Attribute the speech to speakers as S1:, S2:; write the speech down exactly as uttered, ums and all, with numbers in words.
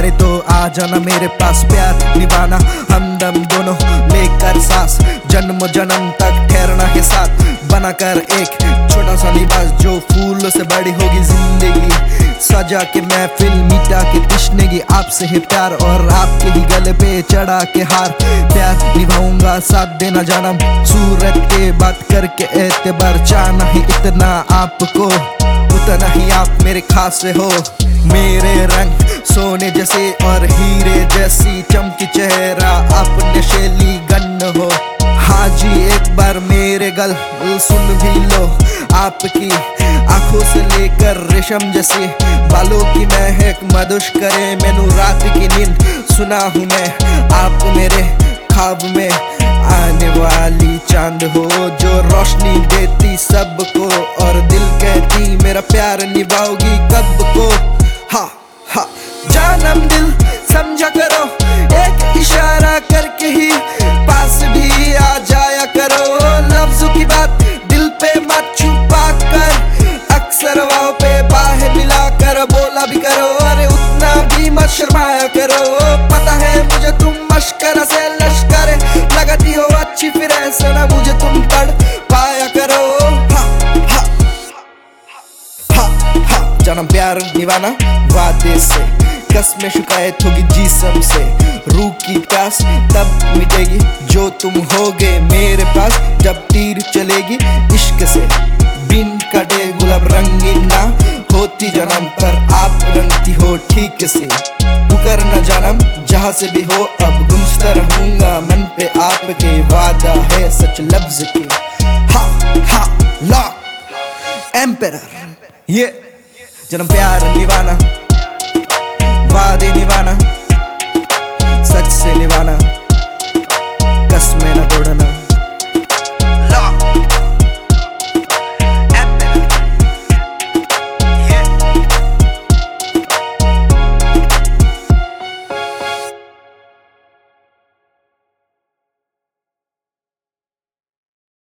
S1: करे तो आ जाना मेरे पास, प्यार निभाना हमदम दोनों लेकर सांस, जन्म जन्म तक ठहरना है साथ, बनाकर एक छोटा सा लिबास जो फूलों से बड़ी होगी जिंदगी, सजा के महफिल मिटा के तिश्नगी, आपसे है प्यार और आपके ही गले पे चढ़ा के हार, प्यार निभाऊंगा साथ देना जानम, सूरत के बात करके एतबार, चाहना ही इतना आपको उतना ही आप मेरे खास हो, मेरे रंग सोने जैसे और हीरे जैसी चमकी चेहरा, आप नशेली गन हो, हाँ जी एक बार मेरे गल सुन भी लो, आपकी आंखों से लेकर रेशम जैसे बालों की महक मधुश करे मैनू रात की नींद, सुना हूँ मैं आप मेरे ख्वाब में आने वाली चांद हो, जो रोशनी देती सबको और दिल कहती मेरा प्यार निभाओगी कब को, हा हा जानम दिल समझा करो, एक इशारा करके ही पास भी आ जाया करो, लफ्जों की बात दिल पे मत छुपा कर, अक्सर वाव पे बाहें मिला कर बोला भी करो, अरे उतना भी मत शर्माया करो, पता है मुझे तुम मशकरा से लश्कर लगाती हो अच्छी, फिर ऐसा ना मुझे तुम तड़ पाया करो, हा हा हा हा जानम प्यार निभाना वादे से, कसमें शिकायत होगी जिस्म से, रूह की प्यास तब मिटेगी जो तुम होगे मेरे पास, जब तीर चलेगी इश्क से, बिन कटे गुलाब रंगीन ना होती जन्म पर आप रंगती हो ठीक से, मुकर न जानम जहाँ से भी हो, अब गुमसता रहूंगा मन पे आपके, वादा है सच लफ्ज के, हा हा लॉ एम्परर, ये जन्म प्यार निभाना वादे निभाना, सच से निभाना, कसमें न तोड़ना।